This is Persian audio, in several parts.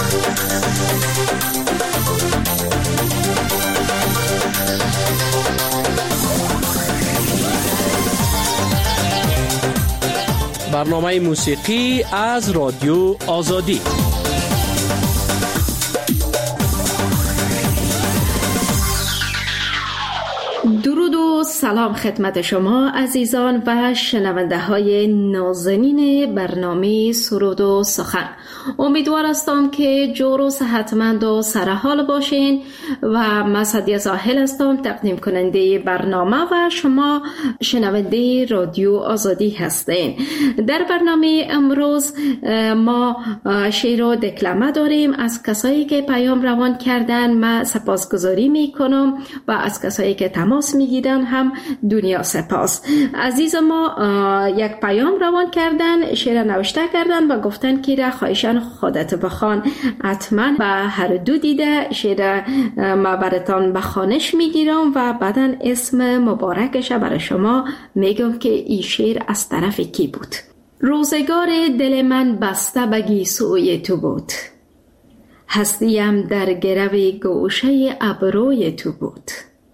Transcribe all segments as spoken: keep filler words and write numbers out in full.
برنامه موسیقی از رادیو آزادی. درود و سلام خدمت شما عزیزان و شنونده های نازنین برنامه سرود و سخن. امیدوار هستم که جور و صحتمند و سرحال باشین و من سعدیه زاهل هستم، تقدیم کننده برنامه و شما شنونده رادیو آزادی هستین. در برنامه امروز ما شعر و دکلمه داریم. از کسایی که پیام روان کردن من سپاسگزاری میکنم و از کسایی که تماس میگیرن هم دنیا سپاس. عزیز ما یک پیام روان کردن، شعر نوشته کردن و گفتن که را خواهشان خودت بخوان. حتما به هر دو دیده شعر ما براتان بخوانش میگیرم و بعداً اسم مبارکش برای شما میگم که این شعر از طرف کی بود. روزگار دل من بسته به گیسوی تو بود، هستیم در گرو گوشه ابروی تو بود.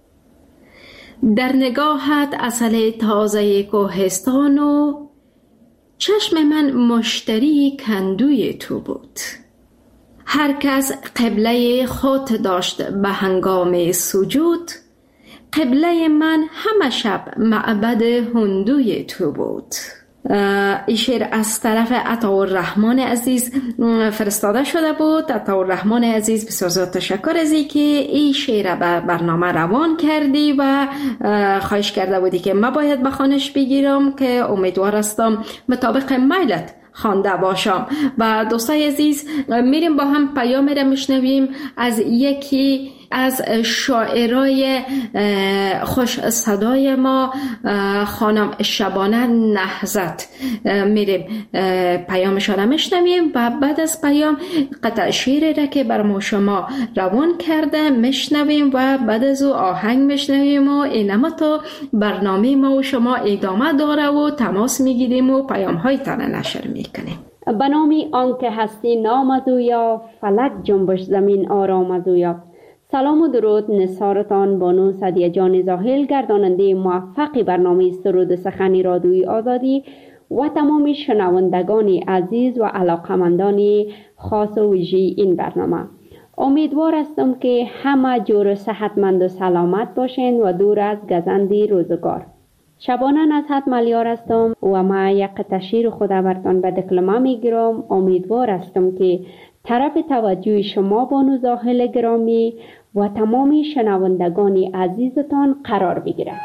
در نگاهت عسل تازه کوهستان و چشم من مشتری کندوی تو بود. هر کس قبله خود داشت به هنگام سجود، قبله من همه شب معبد هندوی تو بود. این شعر از طرف عطاالرحمن عزیز فرستاده شده بود. عطاالرحمن عزیز بسیار زیاد تشکر از این که این شعر به برنامه روان کردی و خواهش کرده بودی که من باید بخوانش بگیرم که امیدوار هستم مطابق میلت خوانده باشم. و دوستای عزیز میریم با هم پیام را میشنویم از یکی از شاعرای خوش صدای ما، خانم شبانه نهضت. میریم پیامشان را میشنویم و بعد از پیام قطع شعری را که بر ما شما روان کرده میشنویم و بعد از او آهنگ میشنویم و اینما تا برنامه ما و شما ادامه داره و تماس میگیریم و پیام های تانه نشر میکنیم. به نامی آنکه هستی نام از او یا فلک جنبش زمین آرام از او یا. سلام و درود نثارتان بانو سعدیه جان زاهل، گرداننده موفق برنامه سرود سخن رادیوی آزادی و تمام شنوندگان عزیز و علاقمندان خاص و ویژه این برنامه. امیدوار هستم که همه جور صحتمند و سلامت باشین و دور از گزند روزگار. شبانه نصحت ملیار هستم و ما یک تشیر خود برتان به دکلمه میگیرم. امیدوار هستم که طرف توجه شما بانو زاهل گرامی و تمام شنوندگان عزیزتان قرار بگیرد.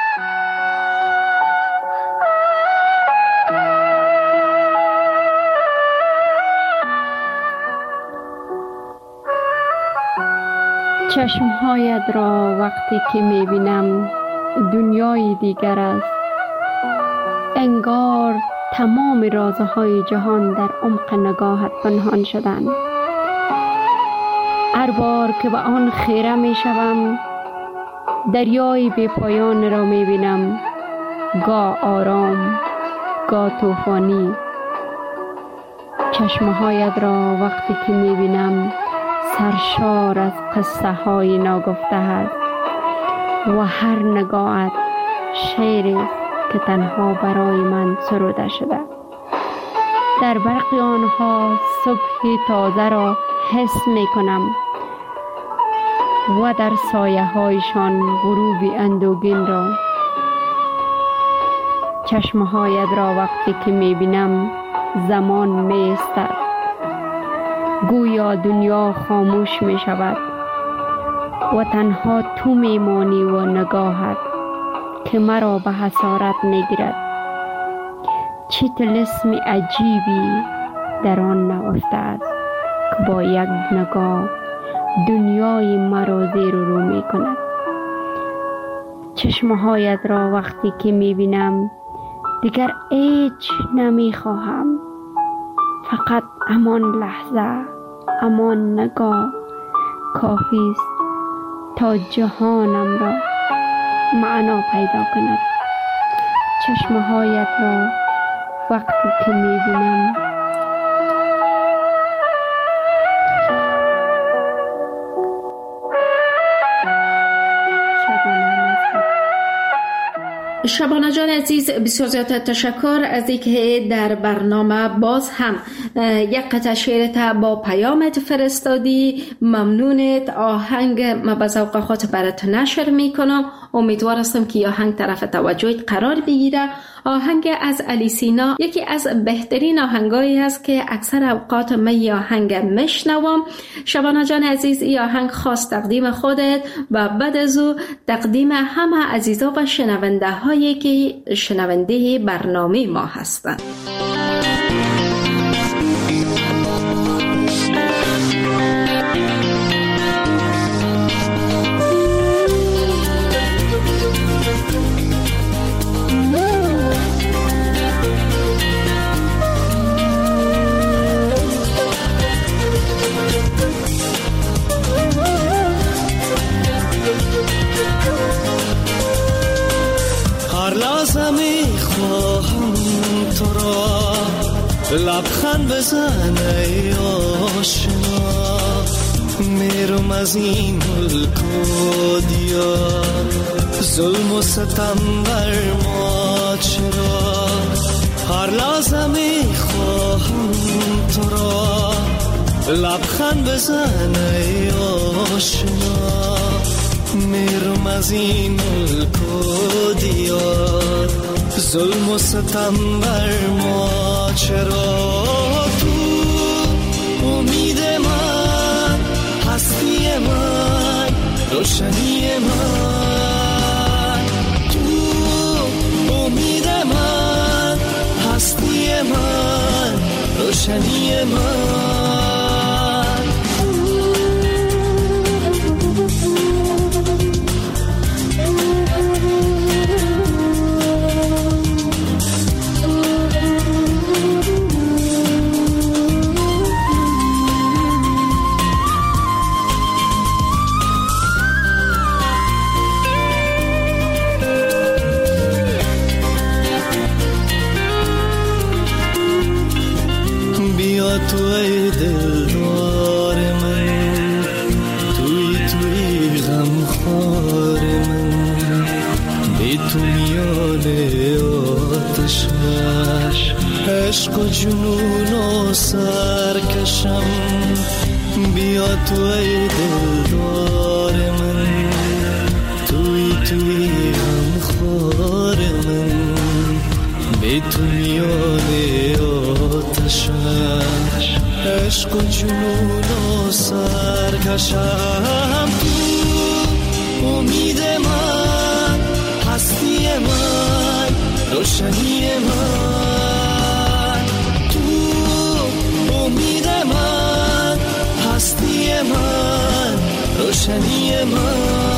چشمهایت را وقتی که میبینم دنیای دیگر است، انگار تمام رازهای جهان در عمق نگاهت پنهان شدند. هر بار که به آن خیره می شوم دریای بی پایان را می بینم، گاه آرام گاه طوفانی. چشمهایت را وقتی که می بینم سرشار از قصه های ناگفته است و هر نگاهت شعری که تنها برای من سروده شده. در برق آنها صبح تازه را حس می کنم و در سایه هایشان غروب اندوگین را. چشمهایت را وقتی که می بینم زمان می استد، گویا دنیا خاموش می شود و تنها تو می مانی و نگاهت که مرا به حسارت می گیرد. چه طلسم عجیبی در آن نهفته است که با یک نگاه دنیای مرا زیر و رو می کند. چشمهایت را وقتی که می بینم دیگر هیچ نمی خواهم، فقط همان لحظه، همان نگاه کافی است تا جهانم را معنا پیدا کند. چشمهایت را وقتی که می بینم شبانه جان عزیز، بسیار زیاد تشکر از اینکه در برنامه باز هم یک قطعه شعرت با پیامت فرستادی. ممنونت. آهنگ ما به ذوق خود برات نشر میکنم. امیدوار هستم که آهنگ طرف توجهت قرار بگیره. آهنگ از علی سینا یکی از بهترین آهنگایی است که اکثر اوقات من آهنگ میشنوم. شبانه جان عزیز، این آهنگ خاص تقدیم خودت و بعد از او تقدیم همه عزیزا و شنونده هایی که شنونده برنامه ما هستند. لبخند بزن ای آشنا، میرم از این ملک و دیار، ظلم و ستم بر ما چرا؟ هر لحظه میخواهم تو را، لبخند بزن ای آشنا، میرم از این ملک و دیار، ظلم و ستم بر ما چرا؟ تو امید من، هستی من، روشنی من، تو امید من، هستی من، روشنی من. تو ای دلدار من، توی توی غمخوار من، بی تو میان آتش عشق و جنون و سرکشم. بیا تو ای دلدار من، توی توی غمخوار من، بی تو میان آتش عشق و جنون و سرکشم. تو امید من، هستی من، روشنی من، تو امید من، هستی من، روشنی من.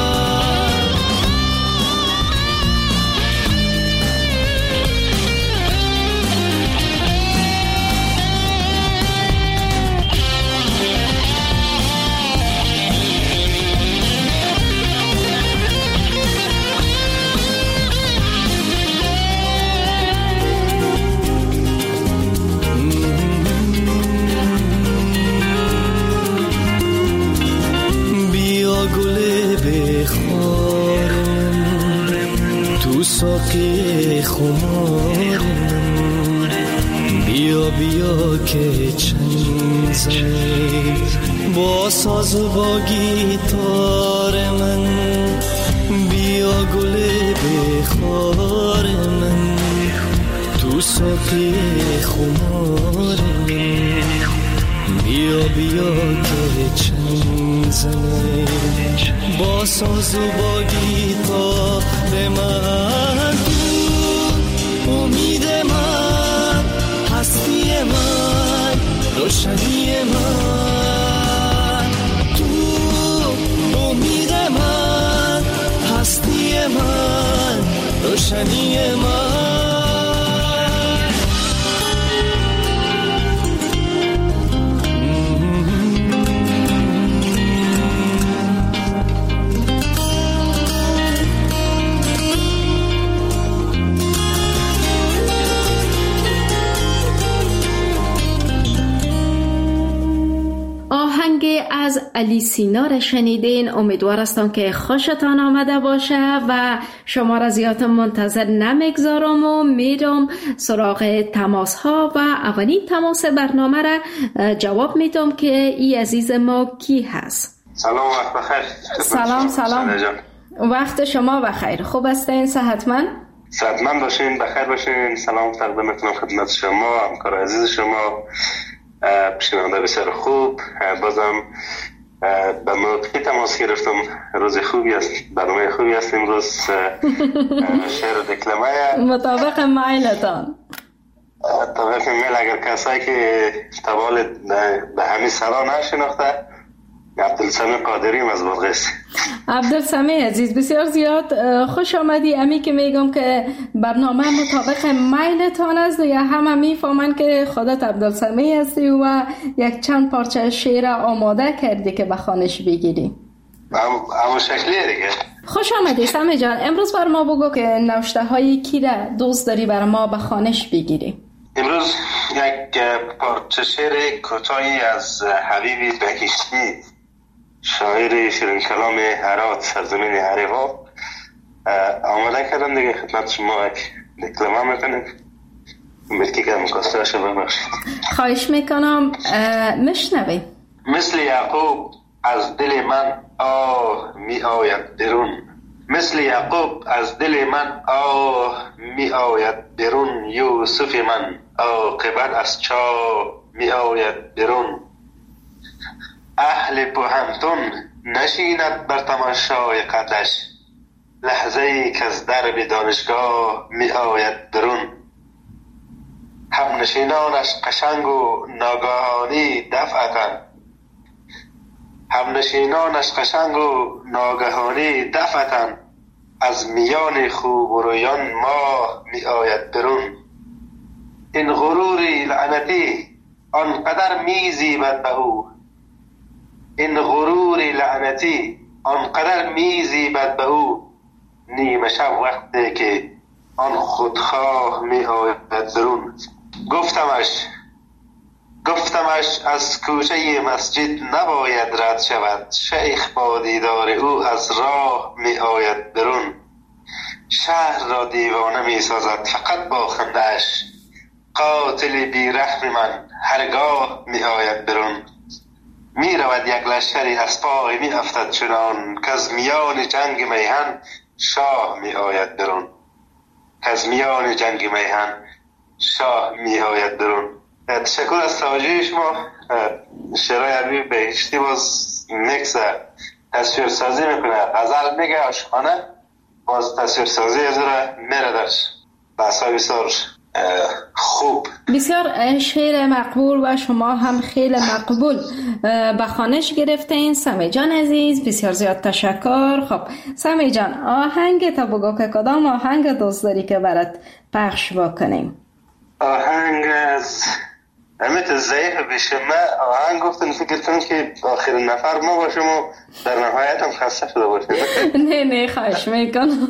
ساقی خمار من، بیا بیا که چنگ زنی با ساز و با گیتار من، بیا گل بخار من، تو ساقی خمار من، بیا بیا که چنگ زنی با ساز و با گیتار من. تو امید من، هستی من، روشنی من، تو امید من، هستی من، روشنی من. آهنگ آهنگ از علی سینا را شنیدین. امیدوار هستم که خوشتان آمده باشه و شما را زیاد منتظر نمیگذارم و میرم سراغ تماس ها و اولین تماس برنامه را جواب میدم که ای عزیز ما کی هست. سلام، وقت بخیر. سلام سلام، وقت شما بخیر. خوب هستین؟ صحتمند؟ صحتمند باشین، بخیر باشین. سلام تقدیم میکنم خدمت شما، همکار عزیز شما، شنونده بسیار خوب. بازم به موقعی تماس گرفتم. روز خوبی است، برنامه خوبی است امروز. شعر و دکلمه مطابق مایلتان. مطابق میل. اگر کسایی که تبال به همین سرا نشناخته، عبدالسمی قادری از بادغیس. عبدالسمی عزیز، بسیار زیاد خوش آمدی. امی که میگم که برنامه مطابق میلتان است یا همه میفهمن که خودت عبدالسمی هستی و یک چند پارچه شعر آماده کردی که به خوانش بگیری. همون شکلیه دیگه. خوش آمدی سمی جان. امروز بر ما بگو که نوشته های کی را دوست داری بر ما به خوانش بگیری؟ امروز یک پارچه شعر کوتاهی از حبیبی بهشتی، شاعر شیرین کلام هرات، سرزمین هریوا، آماده کردم دیگه. خدمت شما یک دکلمه میکنیم. بلکی که مکاسته شو ببخشید. خواهش میکنم مشنوی. مثل یعقوب از دل من آه می آید برون، مثل یعقوب از دل من آه می آید برون، یوسف من عاقبت از چاه می آید برون. اهل بوهمتون نشیند بر تماشای قدش، لحظه ای که از درب دانشگاه می آید برون. هم نشینانش قشنگ و ناگهانی دفعتن، هم نشینانش قشنگ و ناگهانی دفعتن، از میان خوب و رویان ماه می آید برون. این غروری لعنتی آنقدر می زیبد به او، این غرور لعنتی آنقدر میزیبد به او، نیمه شب وقتی که آن خودخواه می آید درون. گفتمش گفتمش از کوچه مسجد نباید رد شود، شیخ با دیدار او از راه می آید برون. شهر را دیوانه می سازد فقط با خنده‌اش، قاتل بی رحم من هرگاه می آید برون. می رود یک لشکری از پای می افتد چنان، که از میان جنگ میهن شاه می آید برون، که از میان جنگ میهن شاه می آید برون. تشکر از توجه شما. شعرهای عربی بهشتی باز میکس تصویر سازی میکنه، غزل میگه، عاشقانه، باز تصویر سازی از را میره درش. بحثا بسیار خوب، بسیار شعر مقبول و شما هم خیلی مقبول به خوانش گرفتین. سمی جان عزیز بسیار زیاد تشکر. خب سمی جان، آهنگ تا بگو که کدام آهنگ دوست داری که برات پخش بکنیم؟ آهنگ از امیت ضعیف بشه. من آهنگ گفتم فکر کنم که آخرین نفر ما باشم و در نهایت هم خسته شده باشم. نه نه خواهش میکنم.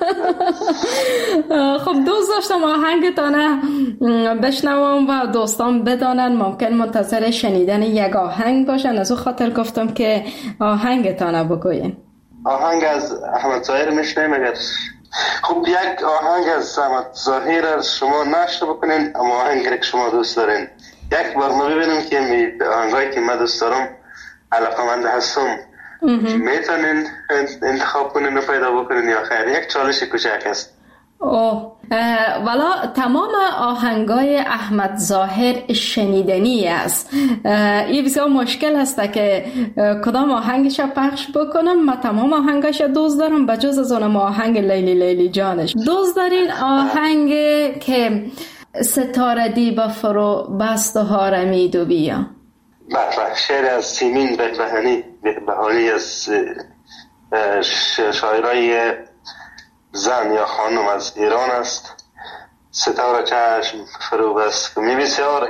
خب دوست داشتم آهنگتانه بشنوم و دوستان بدانن ممکن منتظر شنیدن یک آهنگ باشن، از او خاطر گفتم که آهنگتانه بگوین. آهنگ از احمد ظاهر میشنیم. اگر خب یک آهنگ از احمد ظاهر شما نشته بکنین، اما آهنگی که شما دوست دارین یک بار ما ببینیم که می آهنگایی که من دوست دارم علاقه‌مند هستم میتونین انتخاب کنین و پیدا بکنین یا خیر؟ یک چالش کوچک است. اوه والا تمام آهنگای احمد ظاهر شنیدنی است. این بسیار مشکل است که کدام آهنگش پخش بکنم. من تمام آهنگش دوست دارم بجز از اونم آهنگ لیلی لیلی جانش. دوست دارین آهنگ که ستاره دیبا فرو بست و هارمید و بیا؟ بله، شعر از سیمین بهبهانی بهبهانی از شاعرای زن یا خانم از ایران است. ستاره چشم فرو بست می بسیار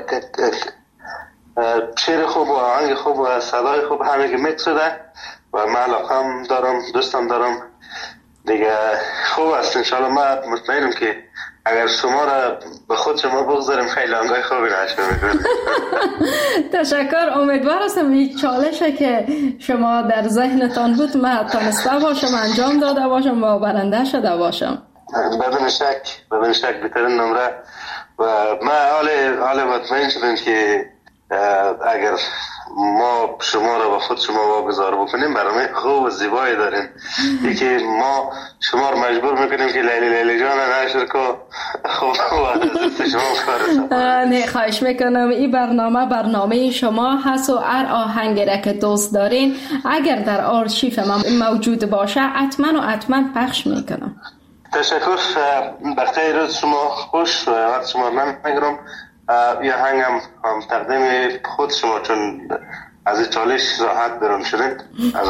شعر خوب و آهنگ خوب و صدای خوب همه که میکس شده و من علاقم دارم، دوستم دارم دیگه. خوب است انشاءالله. من مطمئنم که اگر شما را به خود شما بگذاریم خیلی آنگاه خوبی نشون میکنیم. تشکر. امیدوار هستم این چالشه که شما در ذهنتان بود من تانسته باشم انجام داده باشم و برنده شده باشم. بدون شک بدون شک بهترین نمره و من حال حال مطمئن شدم که اگر ما شما را با خود شما واگذار بکنیم برنامه خوب و زیبایی داریم. یکی ما شما را مجبور میکنیم که لیلی لیلی جان نشر کو خوب و شما کار. نه خواهش میکنم این برنامه برنامه شما هست و هر آهنگی را که دوست دارین اگر در آرشیف ما موجود باشه حتما و حتما پخش میکنم. تشکر. بخیر روز شما خوش و وقت شما من میگرم. یه هنگم هم تقدیم خود شما چون از این چالش راحت برون شدید.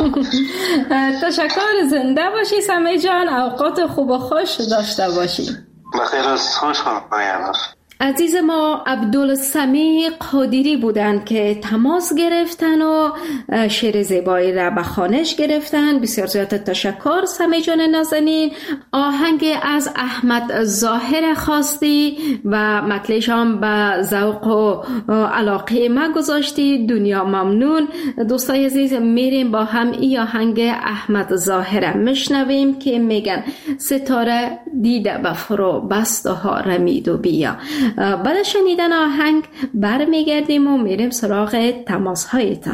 تشکر. زنده باشی سمی جان. اوقات خوب و خوش داشته باشی. بخیر روز خوش خواهد. عزیز ما عبدالسمیع قادری بودند که تماس گرفتن و شعر زیبایی را به خوانش گرفتن. بسیار زیاد تشکر سمیع جان نازنین. آهنگ از احمد ظاهر خواستی و مطلعش هم به ذوق و علاقه ما گذاشتی. دنیا ممنون. دوستای عزیز میریم با هم این آهنگ احمد ظاهر میشنویم که میگن ستاره دیده به فرو بست و ها رمید و بیا. بعد شنیدن آهنگ برمیگردیم و میریم سراغ تماس هایتان.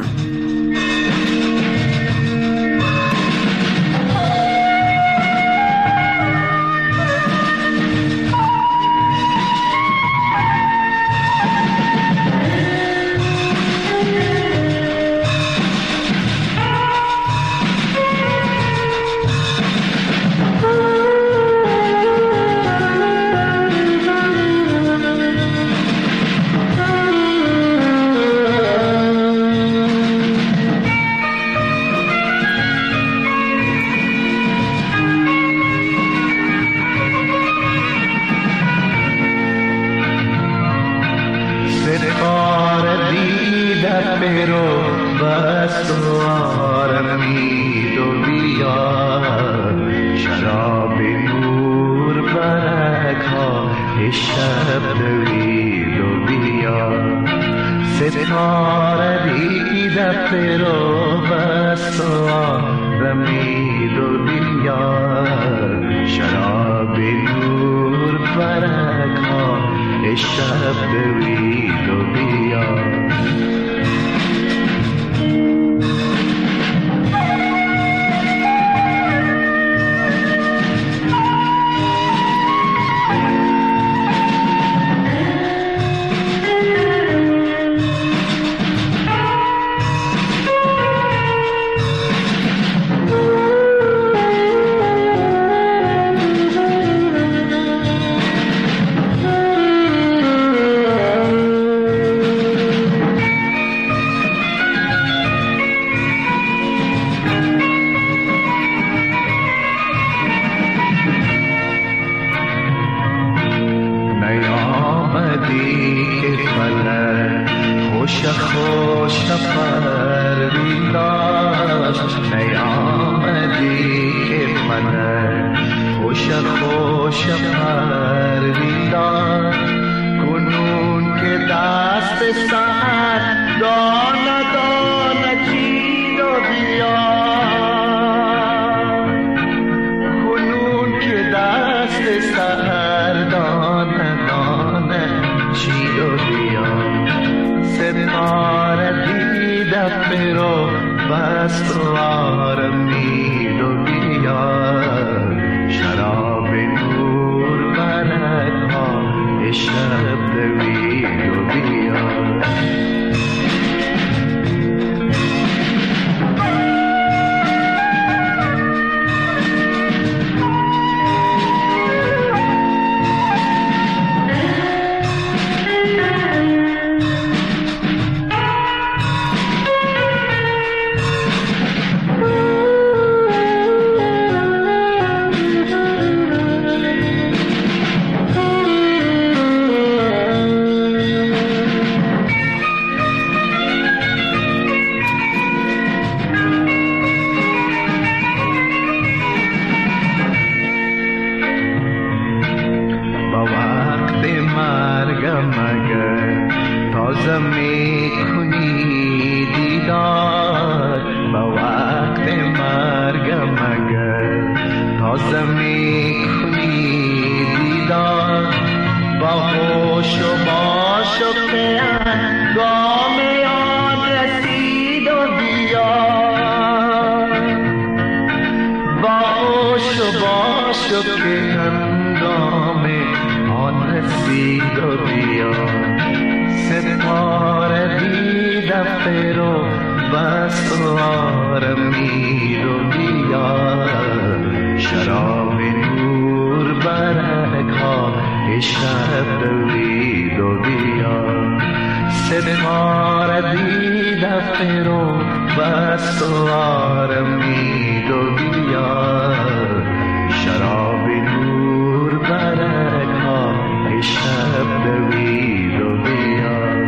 بیاد با وقت مرگم اگر تازه میکنی دیدار با خوش و با شکر گام یاد رسید و بیاد با خوش و با شکر گام آن رسید و بیاد ستاره دیدم فرو بس آرمید و بیاد شراب نور برک ها شب دوید و بیاد ستاره دیدم فرو بس آرمید و بیاد شراب نور برک ها شب دوید و بیاد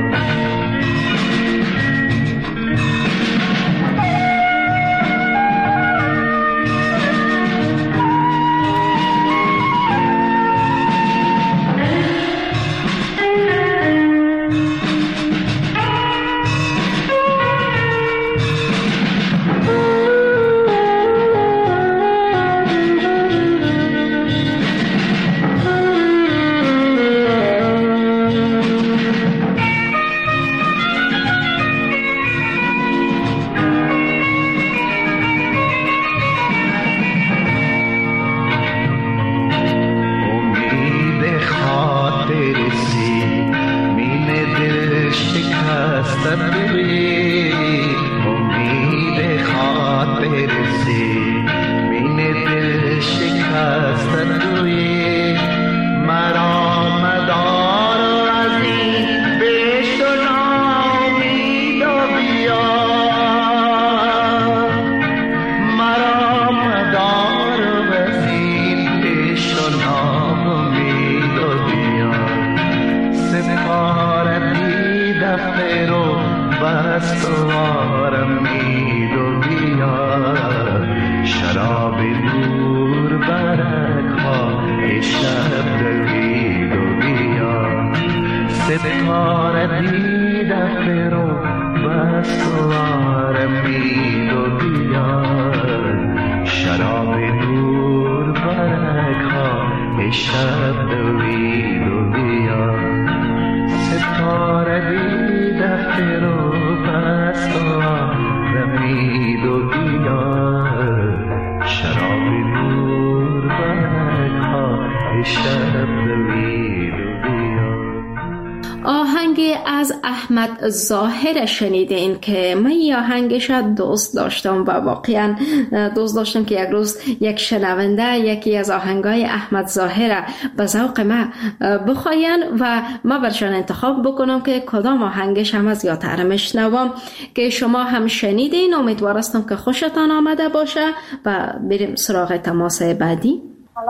آهنگ از احمد ظاهر شنیدین که من این آهنگش دوست داشتم و واقعا دوست داشتم که یک روز یک شنونده یکی از آهنگای احمد ظاهر به ذوق من بخواین و من برشان انتخاب بکنم که کدام آهنگش هم از یادتر میشنوم که شما هم شنیدین. امیدوارم که خوشتان آمده باشه و بریم سراغ تماس بعدی.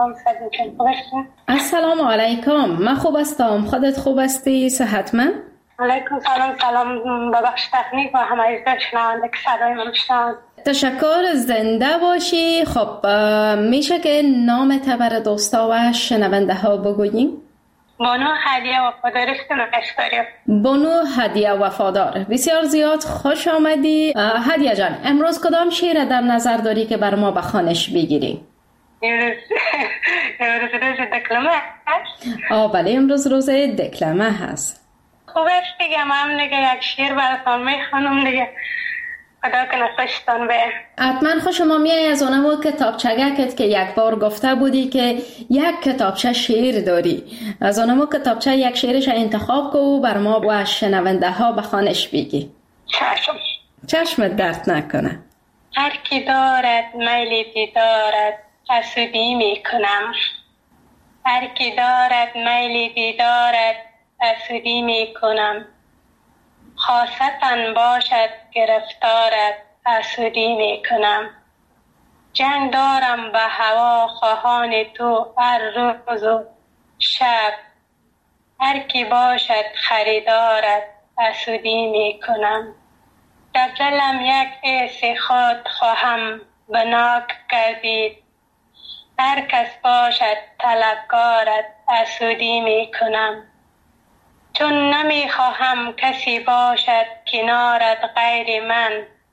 السلام علیکم. من خوب هستم، خودت خوب هستی؟ صحتمند؟ علیکم سلام. سلام ببخش تکنیک و همه شنونده که صدای من میشنوند. تشکر، زنده باشی. خب میشه که نام تبر دوستا و شنونده ها بگوییم؟ بانو هدیه وفادار است. بانو هدیه وفادار، بسیار زیاد خوش آمدی. هدیه جان، امروز کدام شعر در نظر داری که بر ما بخوانش بگیری؟ امروز امروز روز دکلمه هست؟ آه بله، امروز روز دکلمه هست. خوب است دیگه، من دیگه یک شعر براتون میخوانم دیگه، خدا کنه خوشتان به. حتما خوشم میای از اونمو کتابچگکت که یک بار گفته بودی که یک کتابچه شعر داری، از اونمو کتابچه یک شعرش انتخاب کو بر ما و شنونده ها بخوانش بگی. چشم. چشمت درد نکنه. هر کی دارد میل دیدارت حسودی میکنم، هر کی دارد میل دیدارت حسودی میکنم، خاصتاً باشد گرفتارت حسودی میکنم. جنگ دارم به هوا خواهان تو هر روز و شب، هر کی باشد خریدارت حسودی میکنم. در دلم یک حس خود خواهم بناک کردید، هر کس باشد طلبکارت حسودی میکنم. چون نمیخواهم کسی باشد کنارت غیر من،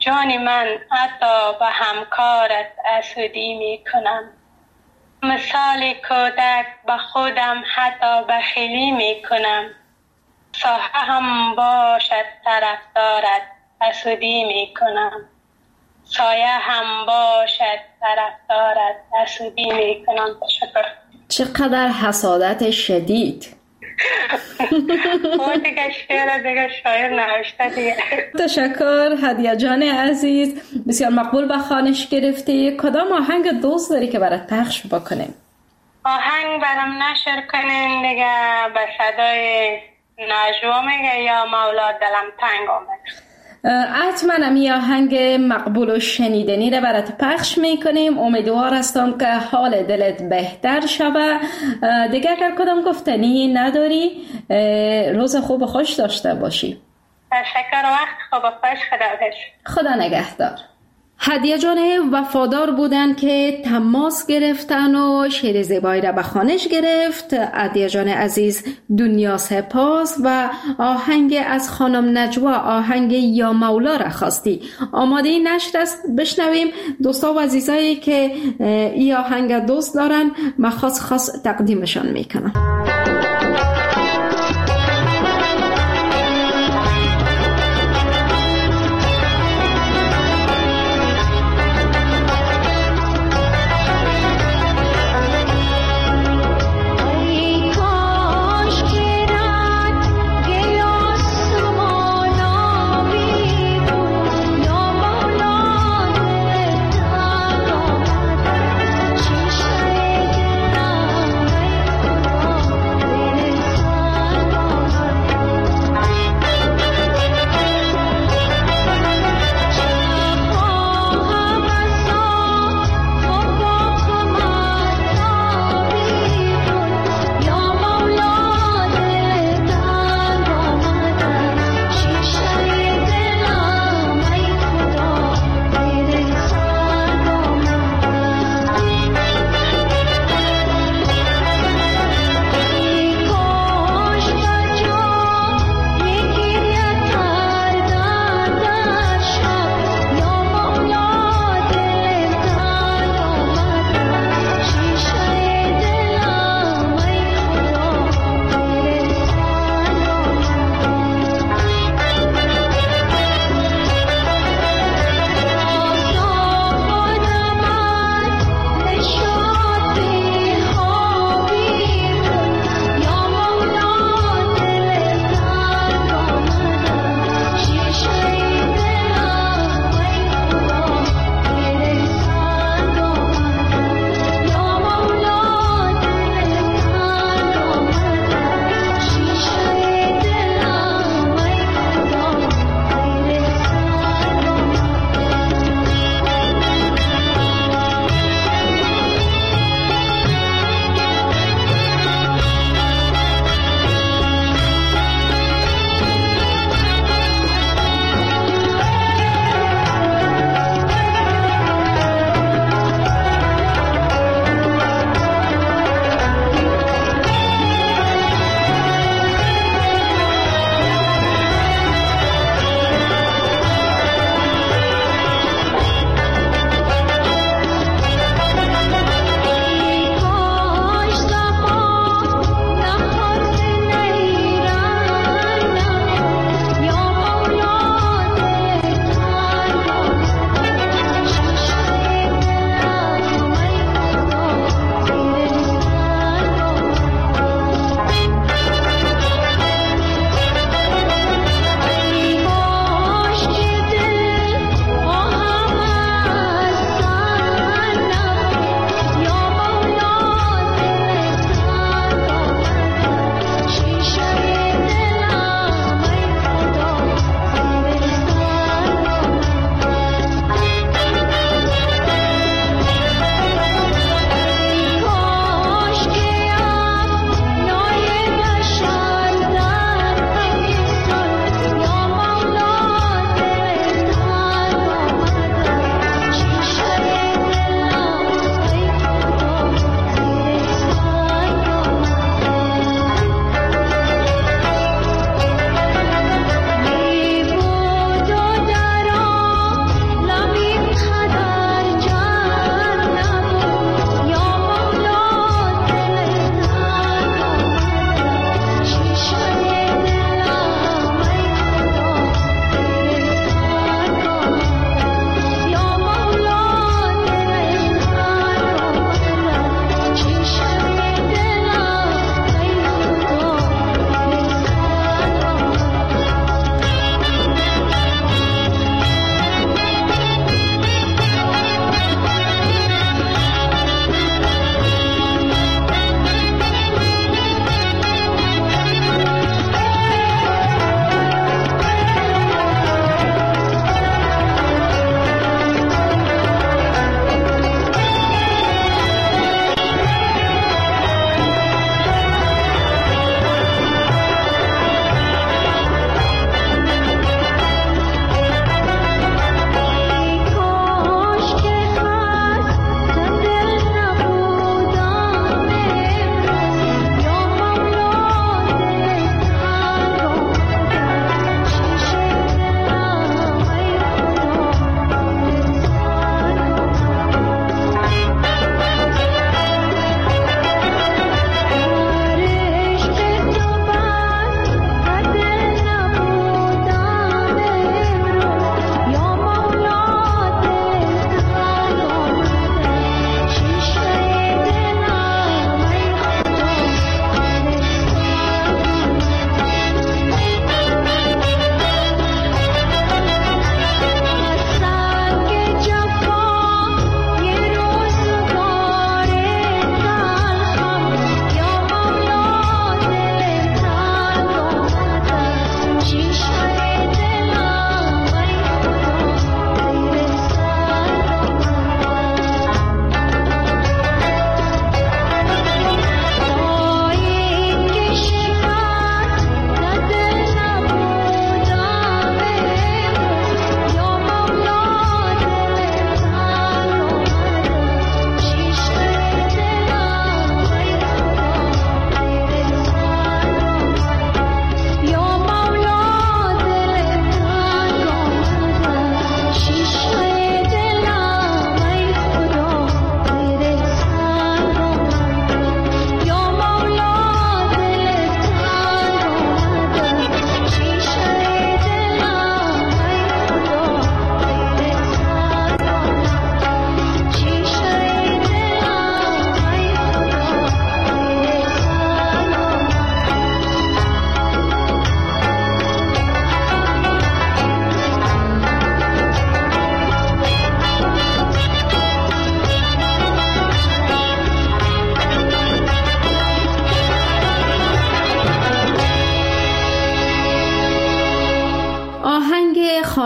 جان من حتی به همکارت حسودی می کنم. مثال کودک به خودم حتی بخیلی می کنم. سایه هم باشد طرفدارت حسودی می کنم. سایه هم باشد طرفدارت حسودی می کنم. تشکر. چقدر حسادت شدید. او دیگه شعر دیگه شاعر نوشته دیگه. تشکر هدیه جان عزیز، بسیار مقبول به خوانش گرفتی. کدام آهنگ دوست داری که برات پخش بکنیم؟ آهنگ برام نشر کنین دیگه، به صدای نجوا میگه یا مولا دلم تنگ آمد. حتما می آهنگ مقبول و شنیدنی را برات پخش میکنیم. امیدوار هستم که حال دلت بهتر شوه. دیگه اگر کدام گفتنی نداری، روز خوب و خوش داشته باشی. تشکر. وقت خوب و خوش. خدا خدا نگهدار. هدیه جان وفادار بودن که تماس گرفتن و شعر زیبایی را به خوانش گرفت. هدیه جان عزیز دنیا سپاس و آهنگ از خانم نجوا، آهنگ یا مولا را خواستی. آماده نشر است، بشنویم. دوستا و عزیزایی که این آهنگ دوست دارن من خاص خاص تقدیمشان میکنم. Oh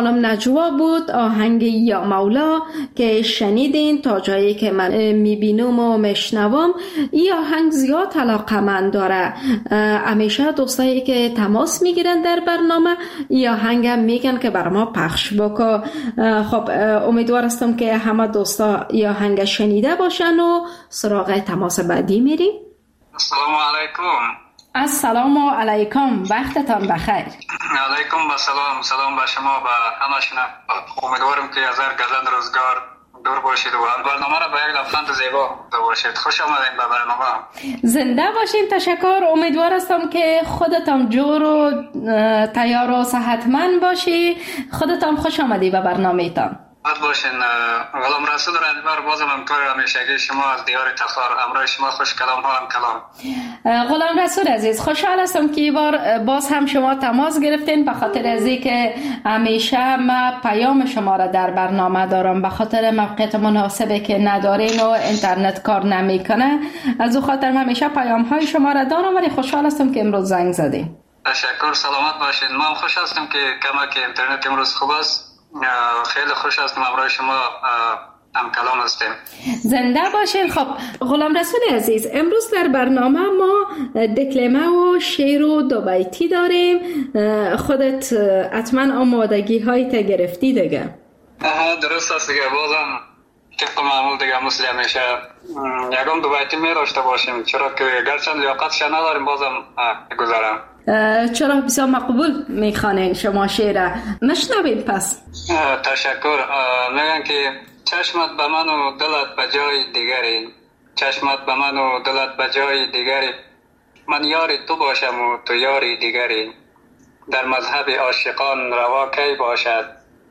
خانم نجوا بود، آهنگ یا مولا که شنیدین. تا جایی که من میبینم و میشنوم این آهنگ زیاد علاقمند داره. همیشه دوستایی که تماس میگیرن در برنامه این آهنگ هم میگن که بر ما پخش بکن. خب امیدوار هستم که همه دوستا این آهنگ شنیده باشن و سراغ تماس بعدی میریم. السلام علیکم. السلام علیکم، وقتتان بخیر. علیکم با سلام. سلام به شما و همه شما. امیدوارم که از هر گزند روزگار دور باشید و برنامه را به یک لبخند زیبا باشید. خوش آمدید به برنامه. زنده باشیم. تشکر. امیدوار هستم که خودتان جور و تیار و صحتمند باشی. خودتان خوش آمدی به برنامه تان. خود باشین. غلام رسول رنجبر بازم همکار همیشگی شما از دیار تخار. همراه شما خوش کلام ها هم کلام. غلام رسول عزیز، خوشحال هستم که این بار باز هم شما تماس گرفتین، به خاطر ازی که همیشه ما پیام شما را در برنامه دارم. به خاطر موقعیت مناسبی که ندارین و اینترنت کار نمیکنه، از او خاطر همیشه پیام های شما را دارم، ولی خوشحال هستم که امروز زنگ زدین. تشکر. سلامت باشین. من خوش هستم که کمک اینترنت امروز خوب است. خیلی خوش هستم همراه شما هم کلام هستیم. زنده باشین. خب غلام رسول عزیز، امروز در برنامه ما دکلمه و شعر و دو بیتی داریم. خودت حتما آمادگی های تا گرفتی دیگه؟ درست است دیگه. بازم طبق معمول دیگه مثل همیشه یکم دو بیتی می داشته باشیم، چرا که گرچند لیاقتش نداریم بازم گذارم. چرا بسیار مقبول میخوانین شما شعر. نشنویم پس. تشکر. میگن که چشمت به من و دلت به جای دیگری، چشمت به من و دلت به جای دیگری، من یاری تو باشم و تو یاری دیگری، در مذهب عاشقان روا کی باشد،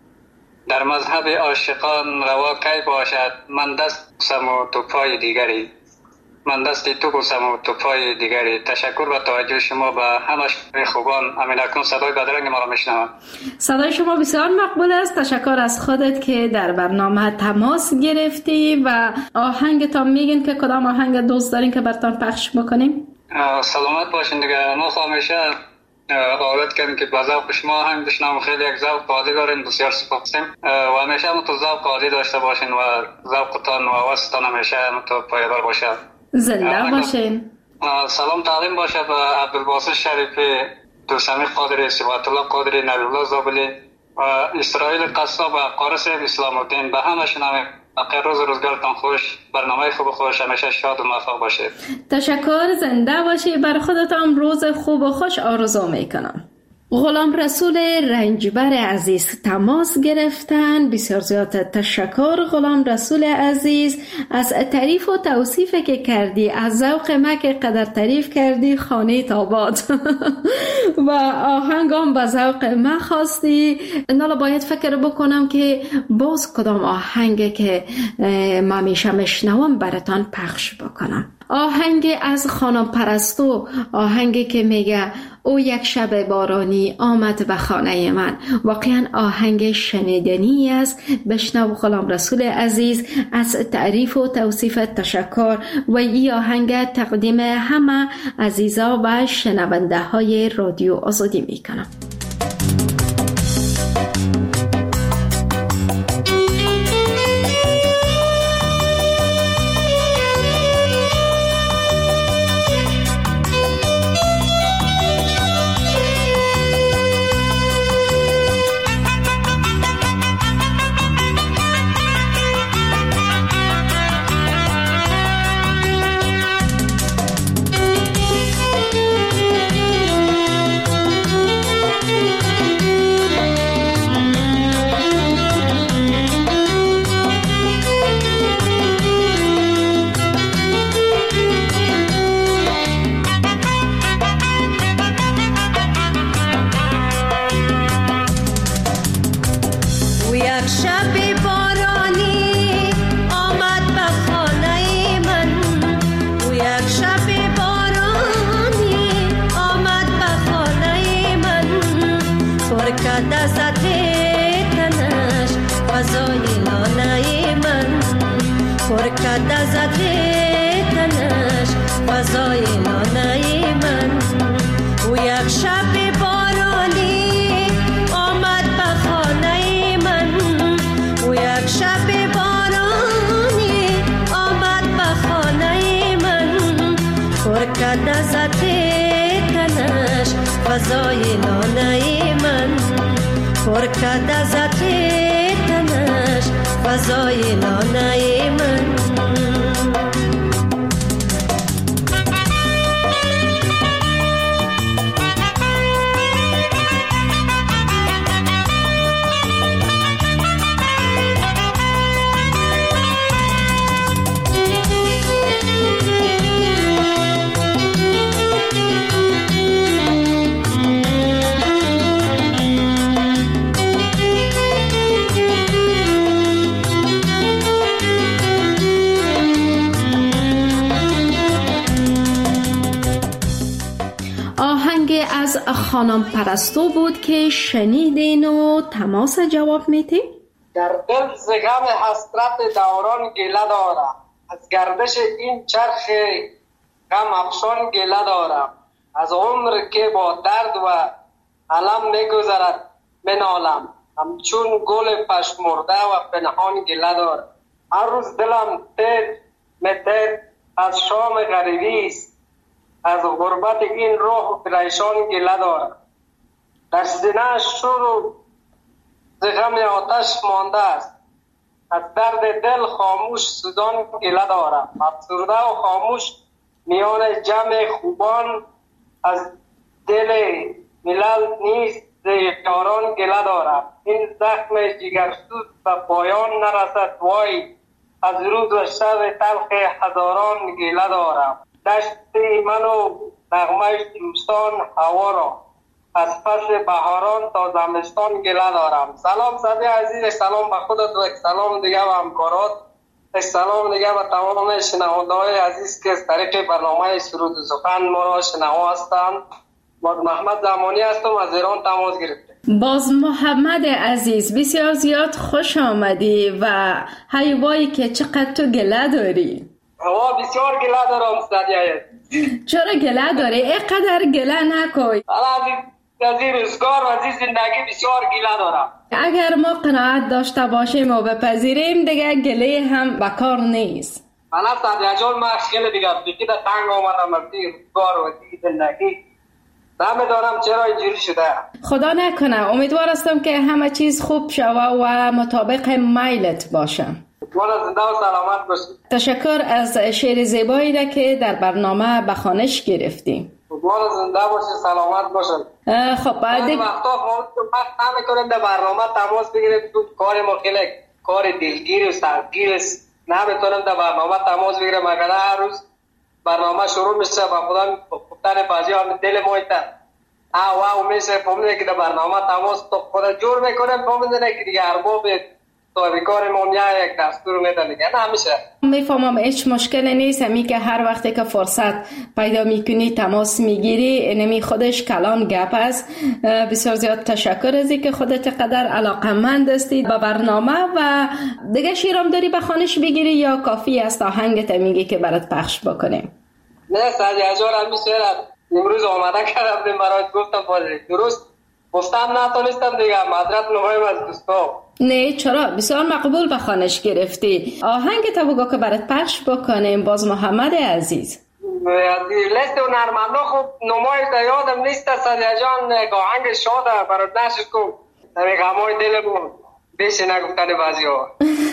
در مذهب عاشقان روا کی باشد، من دست بوسم و تو پای دیگری، من دستی تو بوسم و تو پای دیگری. تشکر به توجه شما به همه خوبان. امین اکنون صدای بدرنگ ما را میشنوم. صدای شما بسیار مقبول است. تشکر از خودت که در برنامه تماس گرفتی و آهنگ تا میگین که کدام آهنگ دوست دارین که براتون پخش بکنیم؟ سلامت باشین دیگه. ما همیشه عادت کردیم که با ذوق شما هم بشنوم. خیلی یک ذوق عالی دارین. بسیار سپاسیم و همیشه هم تو ذوق عالی داشته باشین و ذوقتان و حواستان همیشه هم تو پایدار باشه. زنده باشین. سلام تعلیم باشه به عبدالباسط شریفی، دوسمی قادری، صفات الله قادری، نبی الله زابلی و اسرائیل قصاب و قارس اسلام الدین. به همه شنویم. بقیه روز روزگارتان خوش، برنامه خوب خوش، همیشه شاد و موفق باشید. تشکر. زنده باشید. بر خودتان روز خوب و خوش آرزو میکنم. غلام رسول رنجبر عزیز تماس گرفتن. بسیار زیاد تشکر غلام رسول عزیز از تعریف و توصیف که کردی، از ذوق ما که قدر تعریف کردی خانه تاباد و آهنگام به ذوق ما خواستی. نالا باید فکر بکنم که باز کدام آهنگ که ما میشه مشنوم براتان پخش بکنم. آهنگ از خانم پرستو، آهنگی که میگه او یک شب بارانی آمد به خانه من. واقعا آهنگ شنیدنی است. بشنو غلام رسول عزیز. از تعریف و توصیف تشکر و این آهنگ تقدیم همه عزیزا و شنونده های رادیو آزادی میکنم. شب بارانی آمد به خانه فضای لانه من پر کرد از عطر تنش فضای لانه من. از خانم پرستو بود که شنیدین و تماس جواب میتیم. در دل ز غم حسرت دوران گله دارم، از گردش این چرخ غم افشان گله دارم، از عمر که با درد و علم میگذرد منالم، همچون گل پشمرده و پنهان گله دارم. هر روز دلم تیر متر از شام غریبی است، از غربت این روح پریشان گله دارم. در سینه شور ز غم آتش مانده است، از درد دل خاموش سوزان گله دارم. افسرده و خاموش میان جمع خوبان، از دل ملل نیست ز یاران گله دارم. این زخم جگرسوز به پایان نرسد وای، از روز و شب تلخ هزاران گله دارم. دشت من و نغمه دوستان هوا را، از فصل بهاران تا زمستان گله دارم. سلام صدی عزیز، سلام به خودت و سلام دیگه به همکارات، سلام دیگه به تمام شنونده‌های عزیز که از طریق برنامه سرود و سخن ما را شنوا هستند. محمد زمانی هستم، از ایران تماس گرفتم. باز محمد عزیز بسیار زیاد خوش آمدی و هیوایی که چقدر تو گله داری. هوا بسیار گله دارم صدیه. چرا گله داری؟ اینقدر گله نکن. از این روزگار و از این زندگی بسیار گله دارم. اگر ما قناعت داشته باشیم و بپذیریم دیگه گله هم بکار نیست. من صدیه جان ما خیلی دیگه بیکی در تنگ آمدم از این روزگار و از این زندگی. نمیدانم چرا اینجوری شده. خدا نکنه، امیدوار هستم که همه چیز خوب شوه و مطابق میلت باشه. والا زنده و سلامت باشی. تشکر از شعر زیبایی را که در برنامه به خوانش گرفتیم. والا زنده باشی، سلامت باشن. خب بعد وقتا وقت نمیکنیم در برنامه تماس بگیریم، تو کار ما خیلی کار دلگیر و سختگیر است، نمیتونیم در برنامه تماس بگیریم. اگر هر روز برنامه شروع میشه با خدا گفتن بازی هم دل ما ایتا آوا و میشه فهمیده که در برنامه تماس تو خدا جور میکنیم، فهمیده که دیگه ارباب تابیکار ما میای یک دستور میدن دیگه نمیشه. میفهمم هیچ مشکل نیست، همی که هر وقتی که فرصت پیدا میکنی تماس میگیری، نمی خودش کلان گپ است. بسیار زیاد تشکر از اینکه خودت قدر علاقمند هستی به برنامه. و دیگه شیرام داری به خوانش بگیری یا کافی است آهنگت میگی که برات پخش بکنیم؟ نه سادی هزار همی شعر امروز آماده کردم برات گفتم بازی درست گفتم نتونستم دیگه معذرت میخوایم از دوستا. نه چرا، بسیار مقبول به خوانش گرفتی. آهنگ تا بگو که برات پخش بکنیم. باز محمد عزیز لیست و نرمنده خوب نمای تا یادم نیست سادی جان، آهنگ شاده برات نشد کن نمی غمای دلمون بیش نگفتن بازی ها.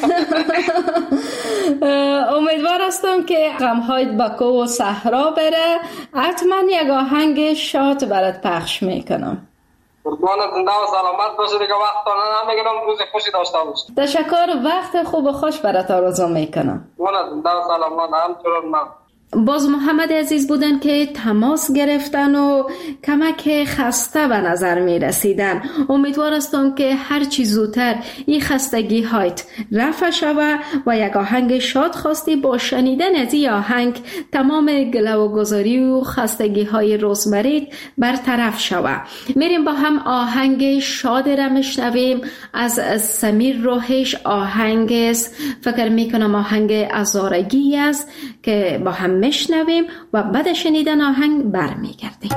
امیدوار هستم که غمهایت با کو و صحرا بره. حتما یک آهنگ شاد برات پخش میکنم. قربان زنده و سلامت باشه دیگه، وقت نمیگیرم، روز خوشی داشته باشه. تشکر، وقت خوب و خوش برات آرزو میکنم. قربان زنده و سلامت. همچنان من باز محمد عزیز بودن که تماس گرفتن و کمک خسته به نظر می رسیدن. امیدوار هستم که هر چی زودتر این خستگی هایت رفع شوه و یک آهنگ شاد خواستی با شنیدن از این آهنگ تمام گله و گذاری و خستگی های روزمره برطرف شوه. میریم با هم آهنگ شاد را میشنویم از سمیر روحش. آهنگ است، فکر میکنم آهنگ ازارگی است که با هم میشنویم و بعد شنیدن آهنگ برمیگردیم.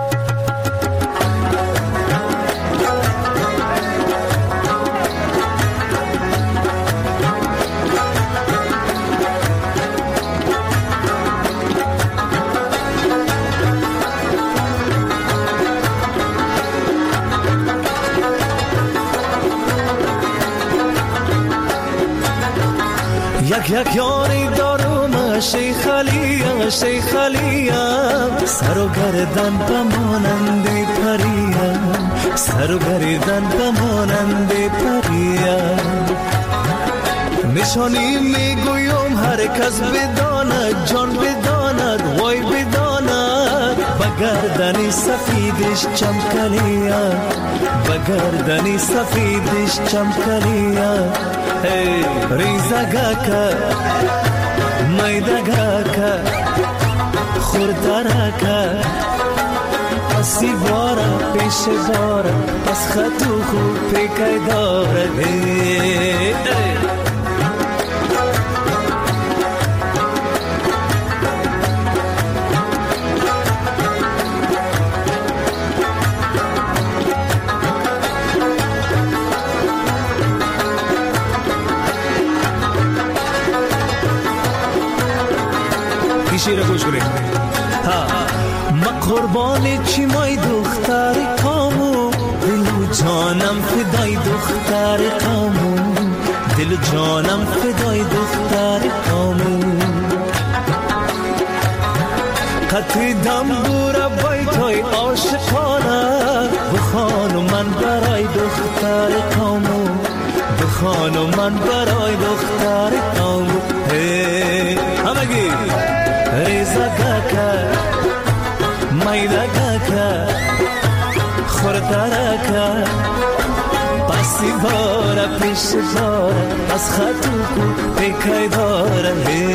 یک یک یاری دارم شیخ علیم شیخ علیم سر و گردن بمانند پریم سر و گردن بمانند پریم نشانی میگویم هر کس بداند جان بداند وای بداند بگردنی سفیدش چمکنیم بگردنی سفیدش چمکنیم ریزگاکا میدگاکا خوردرکا پسی بارا پیش بارا پس خطو خوب پیکای دارد شیر گوش کنید ها ما قربان چی مای دختر کامو دل و جانم فدای دختر کامو دل و جانم فدای دختر کامو قطع دم بورا بیتای عاشقانه بخانو من برای دختر کامو بخانو من برای دختر کامو همگی ریزگاکا میدگاکا خوردرکا پسی بارا پیش بارا از خطو کو پیکای دارا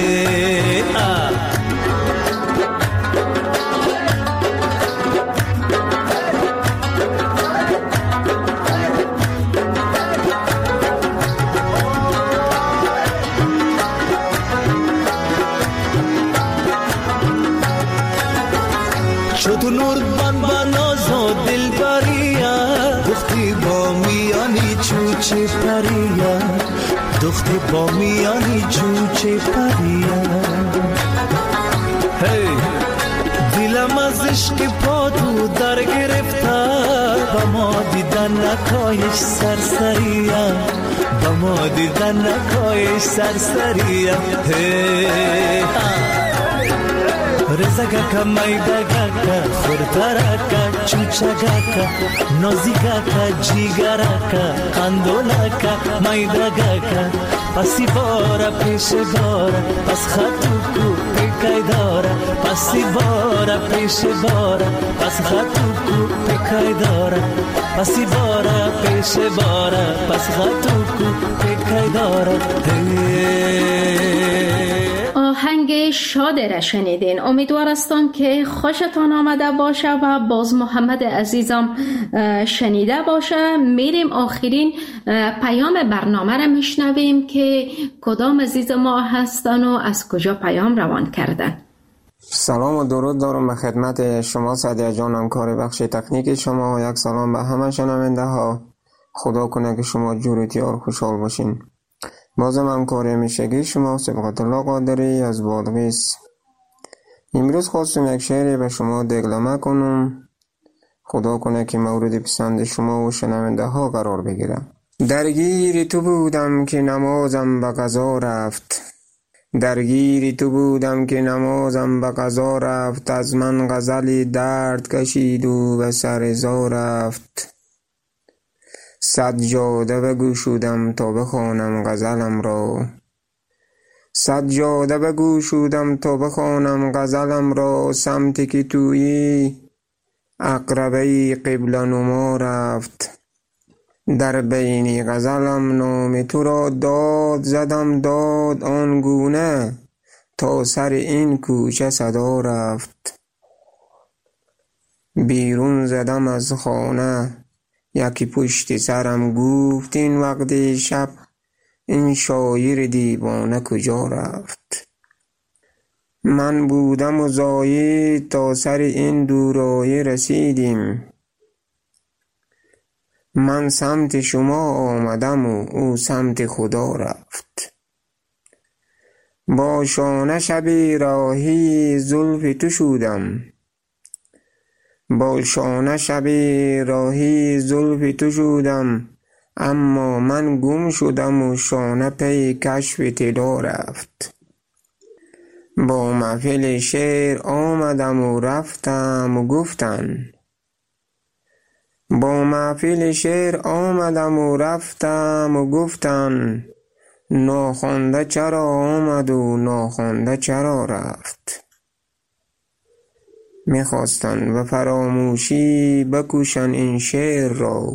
تو نور بان باناز و دل بریا دختی با میانی چوچه پریا دختی با میانی چوچه پریا هی دلم از عشق پا تو در گرفته با ما دیدن نکایش سرسریا با ما دیدن نکایش سرسریا هی رزگاکا میدگاکا خوردرکا چوچگاکا نازیگاکا جیگراکا قندولاکا میدگاکا پسی بارا پیش بارا پس خطو کو پیکای دارا پسی بارا پیش بارا پس خطو کو پیکای دارا پسی بارا پیش بارا پس خطو کو پیکای دارا آهنگ شاد را شنیدین. امیدوار هستم که خوشتان آمده باشه و باز محمد عزیزم شنیده باشه. میریم آخرین پیام برنامه را میشنویم که کدام عزیز ما هستن و از کجا پیام روان کردن. سلام و درود دارم به خدمت شما سعدیه جان، همکار بخش تکنیک شما. یک سلام به همه شنونده ها. خدا کنه که شما جور و تیار خوشحال باشین. بازم همکار همیشگی شما سبقت الله قادری از بادغیس. امروز خواستم یک شعری به شما دگلمه کنم. خدا کنه که مورد پسند شما و شنونده ها قرار بگیره. درگیر تو بودم که نمازم به قضا رفت، درگیر تو بودم که نمازم به قضا رفت، از من غزلی درد کشید و به سر زا رفت. صد جاده بگشودم تا بخوانم غزلم را، صد جاده بگشودم تا بخوانم غزلم را، سمتی که تویی عقربه قبله نما رفت. در بین غزلم نام تو را داد زدم داد آنگونه تا سر این کوچه صدا رفت. بیرون زدم از خانه یکی پشت سرم گفت این وقت شب این شاعر دیوانه کجا رفت. من بودم و زاید تا سر این دورایه رسیدیم، من سمت شما آمدم و او سمت خدا رفت. با شانه شبی راهی زلف تو شدم، با شانه شبی راهی زلف تو شدم، اما من گم شدم و شانه پی کشف طلا رفت. با محفل شعر آمدم و رفتم و گفتن با محفل شعر آمدم و رفتم و گفتن ناخوانده چرا آمد و ناخوانده چرا رفت. میخواستن و فراموشی بکوشن این شعر را،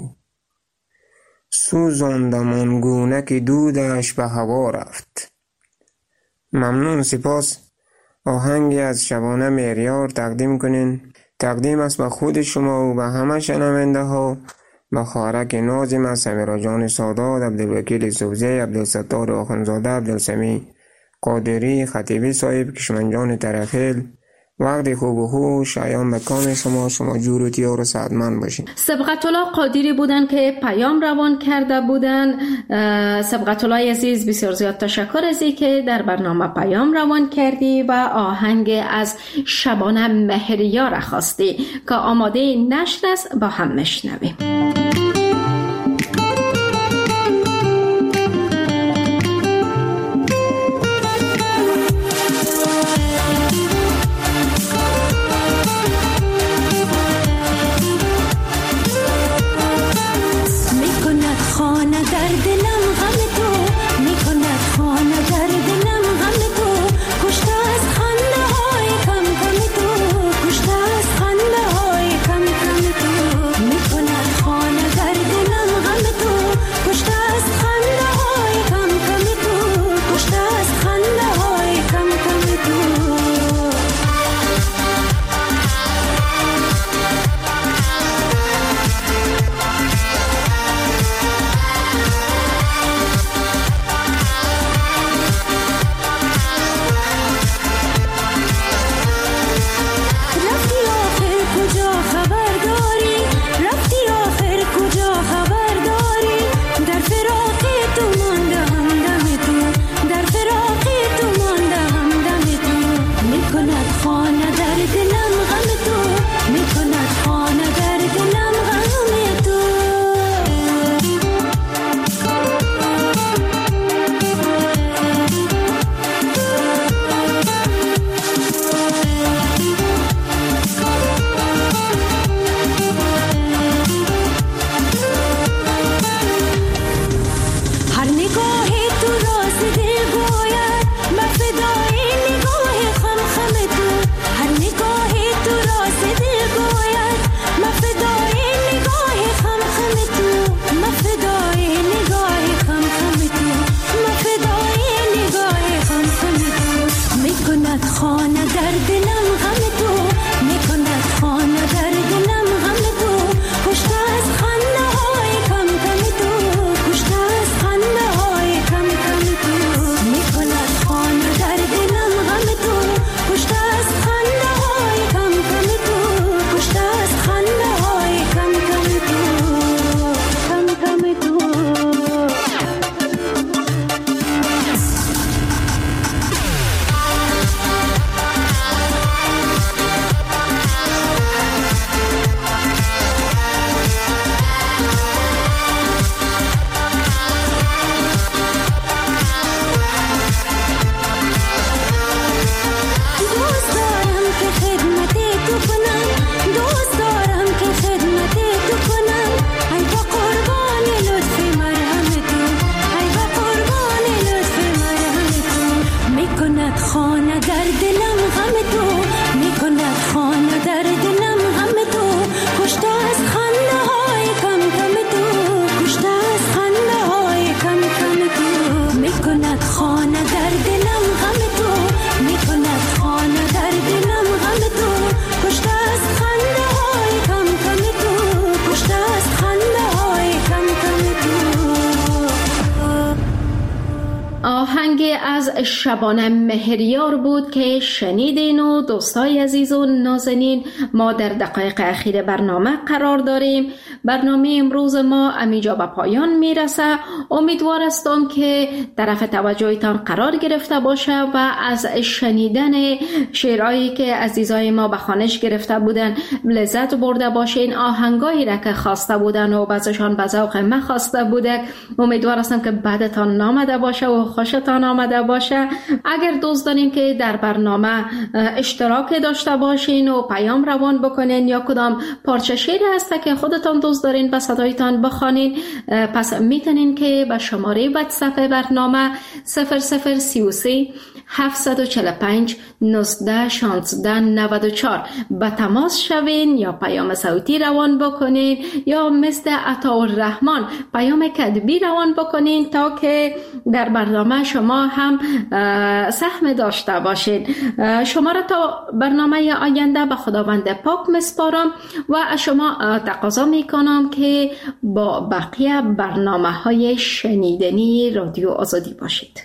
سوزاندم آنگونه که دودش به هوا رفت. ممنون، سپاس. آهنگی از شبانه مهریار تقدیم کنین. تقدیم است به خود شما و به همه شنونده ها، به خواهرک نازم سمیرا جان سادات، عبدالوکیل سوزی، عبدالستار آخوندزاده، عبدالسمیع قادری، خطیبی صاحب، کشمنجان طرفیل. وقتی خوب و خوش ایام به کام شما، شما جور و تیار و سعدمند باشین. سبقت الله قادری بودن که پیام روان کرده بودن. سبقت الله عزیز، بسیار زیاد تشکر از این که در برنامه پیام روان کردی و آهنگ از شبانه مهریار خواستی که آماده نشر است، با هم میشنویم. آهنگ از شبانه مهریار بود که شنیدین و دوستای عزیز و نازنین، ما در دقایق اخیر برنامه قرار داریم. برنامه امروز ما امیجا به پایان میرسه. امیدوار هستم که طرف توجهتان قرار گرفته باشه و از شنیدن شعرهایی که عزیزای ما به خوانش گرفته بودن لذت برده باشین. آهنگایی را که خواسته بودن و بعضشان به ذوق من خواسته بوده، امیدوار هستم که بعدتان نامده باشه و خوشتان آمده باشه. اگر دوست دارین که در برنامه اشتراک داشته باشین و پیام روان بکنین یا کدام پارچه شعر هست که خودتان دوست دارین به صدایتان بخوانین، پس میتونین که به شماره واتساپ برنامه صفر صفر سی و سه هفتصد و چهل و پنج نوزده شانزده نود و چهار به تماس شوین یا پیام صوتی روان بکنین یا مثل عطاالرحمن پیام کتبی روان بکنین تا که در برنامه شما هم سهم داشته باشین. شما را تا برنامه آینده به خداوند پاک مسپارم و شما تقاضا میکنم که با بقیه برنامه های شنیدنی رادیو آزادی باشید.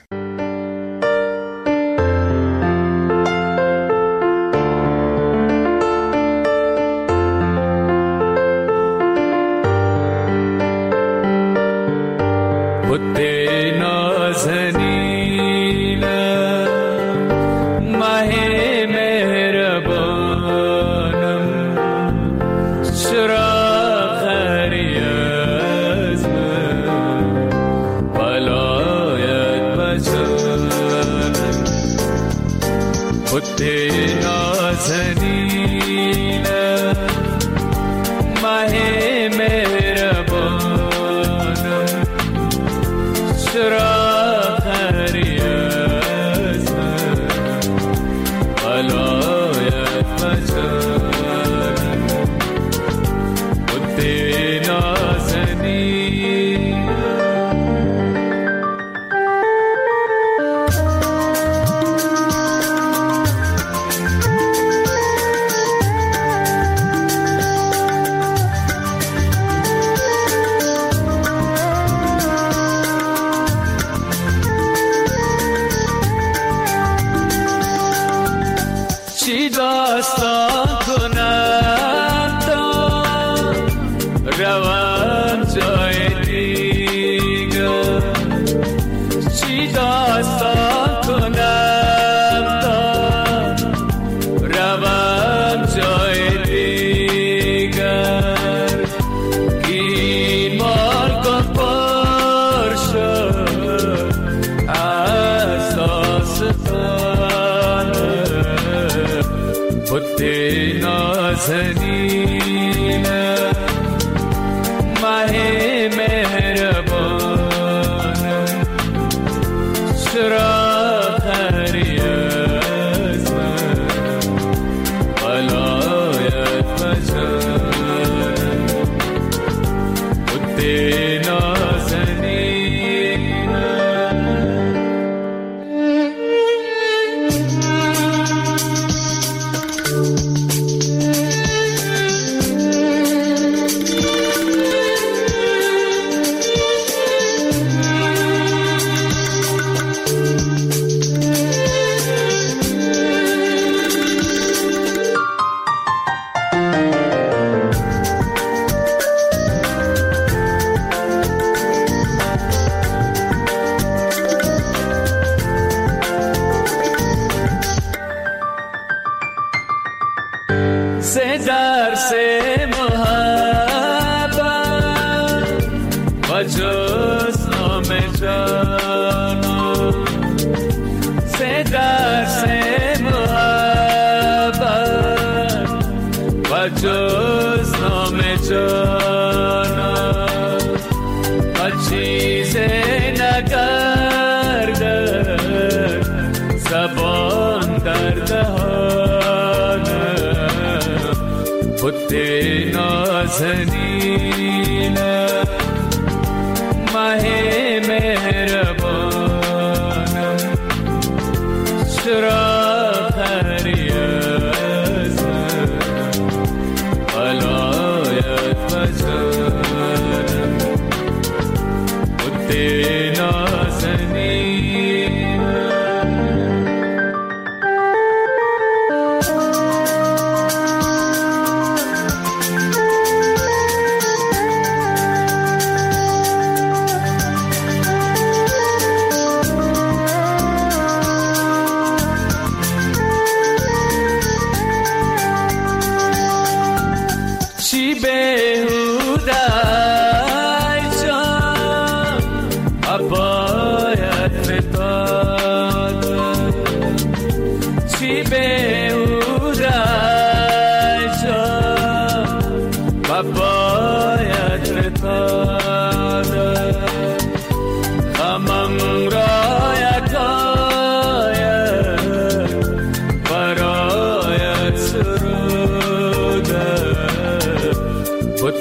نازنین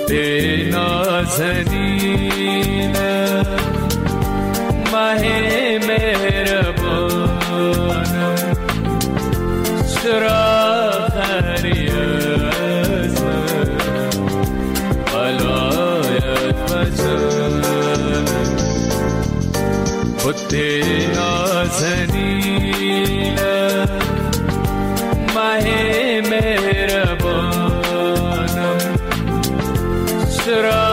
بت نازنین ماه مهربانم چرا خری از من ولایت بجانم بت نازنین ماه مهربانم چرا